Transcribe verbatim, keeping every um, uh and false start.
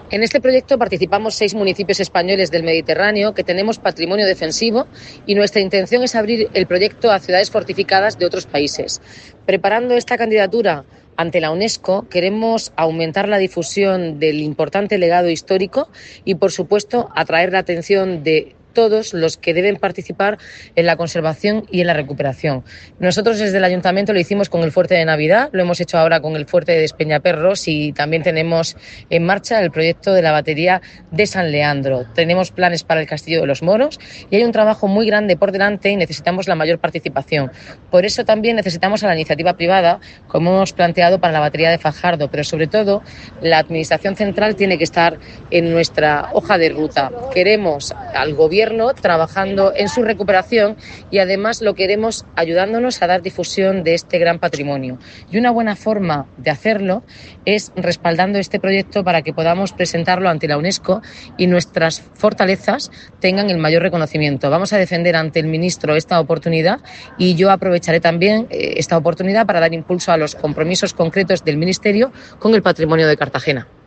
En este proyecto participamos seis municipios españoles del Mediterráneo que tenemos patrimonio defensivo y nuestra intención es abrir el proyecto a ciudades fortificadas de otros países. Preparando esta candidatura ante la UNESCO, queremos aumentar la difusión del importante legado histórico y, por supuesto, atraer la atención de todos los que deben participar en la conservación y en la recuperación. Nosotros desde el Ayuntamiento lo hicimos con el Fuerte de Navidad, lo hemos hecho ahora con el Fuerte de Despeñaperros y también tenemos en marcha el proyecto de la batería de San Leandro. Tenemos planes para el Castillo de los Moros y hay un trabajo muy grande por delante y necesitamos la mayor participación. Por eso también necesitamos a la iniciativa privada, como hemos planteado para la batería de Fajardo, pero sobre todo la Administración central tiene que estar en nuestra hoja de ruta. Queremos al Gobierno trabajando en su recuperación y además lo queremos ayudándonos a dar difusión de este gran patrimonio. Y una buena forma de hacerlo es respaldando este proyecto para que podamos presentarlo ante la UNESCO y nuestras fortalezas tengan el mayor reconocimiento. Vamos a defender ante el ministro esta oportunidad y yo aprovecharé también esta oportunidad para dar impulso a los compromisos concretos del Ministerio con el patrimonio de Cartagena.